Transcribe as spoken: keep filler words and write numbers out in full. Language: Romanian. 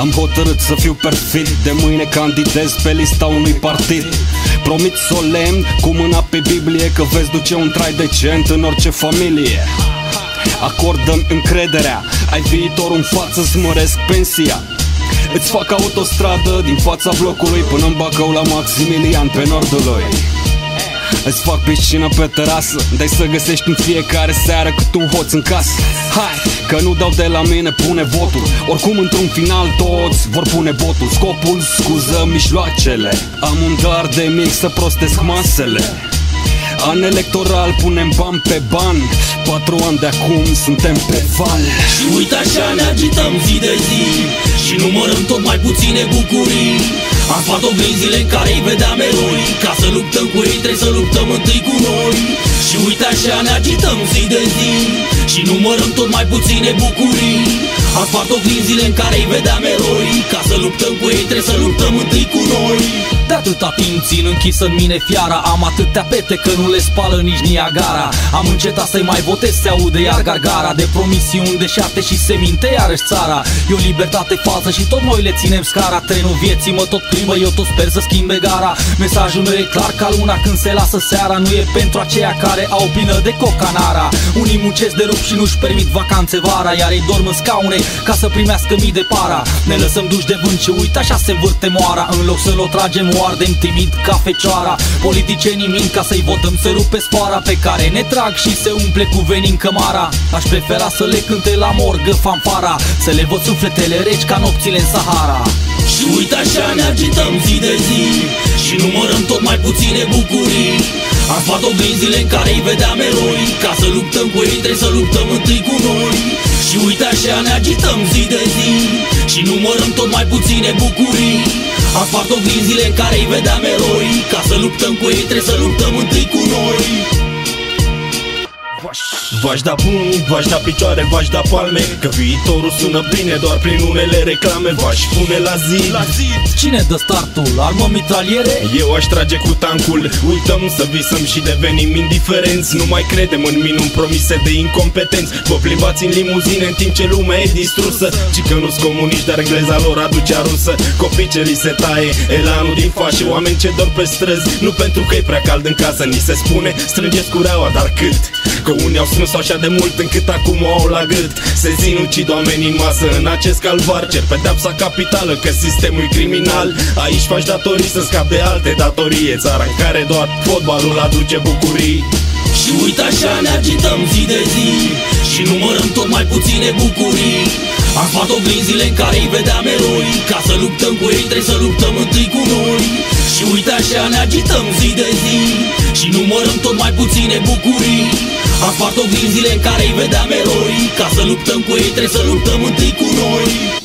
Am hotărât să fiu perfid, de mâine candidez pe lista unui partid. Promit solemn, cu mâna pe Biblie, că veți duce un trai decent în orice familie. Acordă-mi încrederea, ai viitorul în față, îți măresc pensia. Îți fac autostradă din fața blocului până în Bacău la Maximilian pe nordului. Îți fac piscină pe terasă, dai să găsești în fiecare seară cât un hoț în casă. Hai, că nu dau de la mine, pune votul. Oricum într-un final toți vor pune botul. Scopul scuză mijloacele, am un dar de mic să prostesc masele. An electoral, punem ban pe ban, patru ani de acum suntem pe val. Și uite așa ne agităm zi de zi și numărăm tot mai puține bucurii. Am spart oglinzile în care îi vedeam eroi, ca să luptăm cu ei trebuie să luptăm întâi cu noi. Și uite așa ne agităm zi de zi și numărăm tot mai puține bucurii. Am spart oglinzile în care îi vedeam eroi, ca să luptăm cu ei trebuie să luptăm întâi cu noi. De atâta timp țin închis în mine fiara, am atâtea pete că nu le spală nici Niagara. Am încetat să-i mai votez, se aude iar gargara de promisiuni deșarte și se minte iarăși țara. E o libertate falsă și tot noi le ținem scara. Trenul vieții mă tot plimbă, eu tot sper să schimbe gara. Mesajul meu e clar ca luna când se lasă seara, nu e pentru aceia care au pină de cocanara. Unii muncesc de rup și nu-și permit vacanțe vara, iar ei dorm în scaune ca să primească mii de para. Ne lăsăm duși de vânt și uite așa se învârte moara. În loc să-l o tragem o ardem timid ca fecioara. Politicienii mint ca să-i votăm, se rupe sfoara pe care ne trag și se umple cu venin cămara. Aș prefera să le cânte la morgă fanfara, să le văd sufletele reci ca nopțile în Sahara. Și uite așa ne agităm zi de zi și numărăm tot mai puține bucurii. Am spart oglinzile în care îi vedeam eroi, ca să luptăm cu ei trebuie să luptăm întâi cu noi. Și uite așa ne agităm zi de zi și numărăm tot mai puține bucurii. Am spart oglinzile în care îi vedeam eroi, ca să luptăm cu ei trebuie să luptăm întâi cu noi. V-aș da buni, v-aș da picioare, v-aș da palme, că viitorul sună bine doar prin unele reclame. V-aș pune la zi, la zi. Cine dă startul? Armă mitraliere? Eu aș trage cu tancul. Uităm să visăm și devenim indiferenți. Nu mai credem în minuni promise de incompetenți. Vă plimbați în limuzine în timp ce lumea e distrusă. Ci că nu-s comuniști, dar engleza lor aduce rusă. Copii ce li se taie elanul din fașă, oameni ce dorm pe străzi, nu pentru că e prea cald în casă. Ni se spune, strângeți cureaua, dar cât? Că unii au strâns așa de mult încât acum o au la gât. Se sinucid oamenii în masă în acest calvar. Cer pedeapsa capitală că sistemul e criminal. Aici faci datorii să scapi de alte datorii. Țara în care doar fotbalul aduce bucurii. Și uite așa ne agităm zi de zi și numărăm tot mai puține bucurii. Am spart oglinzile în care îi vedeam eroi, ca să luptăm cu ei trebuie să luptăm întâi cu noi. Și uite așa ne agităm zi de zi și numărăm tot mai puține bucurii. Am spart oglinzile în care îi vedeam eroi, ca să luptăm cu ei trebuie să luptăm întâi cu noi.